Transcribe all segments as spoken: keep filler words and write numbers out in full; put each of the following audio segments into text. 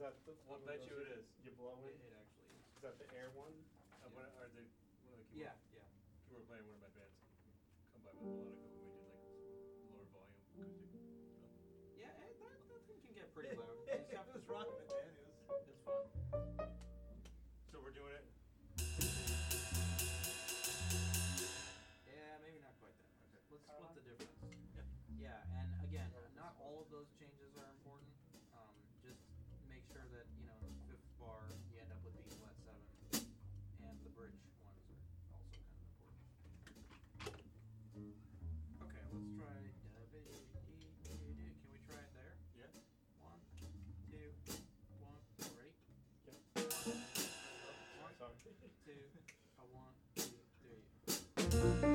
that the I'll one of bet those you it is. You blow It, in? it actually is. Is that the air one? Uh, Yeah. one, of- or the, one of the keyboard, Yeah, yeah. keyboard player, one of my bands, come by with melodica when we did like lower volume acoustic stuff. Yeah, eh, that, that thing can get pretty loud. You just have to It was rocking it, man. It was, it's fun. So we're doing it. Yeah, maybe not quite that much. Okay. Let's split the difference. Yeah. Yeah, and again, not all of those changes are important. Um, just make sure that, you know, in the fifth bar, you end up with B flat seven, and the bridge ones are also kind of important. Okay, let's try da ba dee dee dee dee. Can we try it there? Yeah. One, two, one, three. Yep. One, Sorry. two, a one, two, three.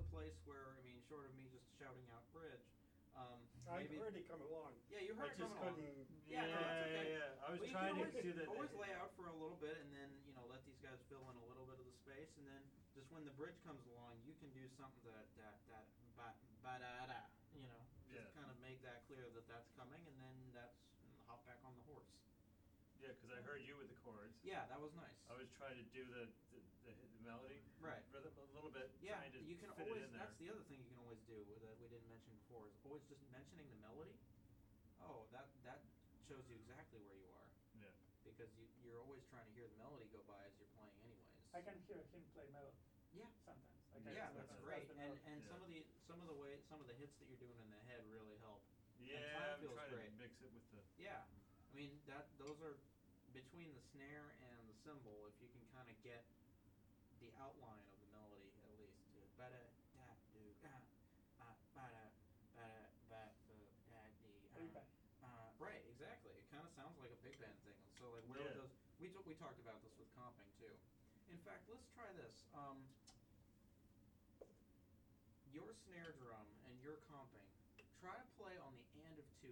place where, I mean, short of me just shouting out bridge, um, I maybe. heard it come along. Yeah, you I heard it just coming along. couldn't. Yeah, no, that's okay. yeah, yeah. I was Well, you trying can to always, do that. always lay out for a little bit, and then you know let these guys fill in a little bit of the space, and then just when the bridge comes along, you can do something that that that ba ba da da. You know, just Yeah. kind of make that clear that that's coming, and then that's and hop back on the horse. Yeah, because I heard you with the chords. Yeah, that was nice. I was trying to do the the, the, the melody Right. rhythm a little bit. Yeah, trying to you can fit always. it in there. That's the other thing you can always do that we didn't mention before is always just mentioning the melody. Oh, that that shows you exactly where you are Yeah. because you you're always trying to hear the melody go by as you're playing, anyways. I can hear him play melody Yeah. sometimes. Like I Yeah, just- that's that's great. the And melody. and Yeah. some of the some of the way some of the hits that you're doing in the head really help. Yeah, time I'm feels trying great. to mix it with the. Yeah, I mean that those are between the snare and the cymbal. If you can kind of get the outline of the melody at least, to ba da da do ah ah ba da ba da ba da da dee Big band. uh right, exactly. It kind of sounds like a big band thing. So like where Yeah. would those we t- we talked about this with comping too. In fact, let's try this. Um, your snare drum and your comping, try to play on the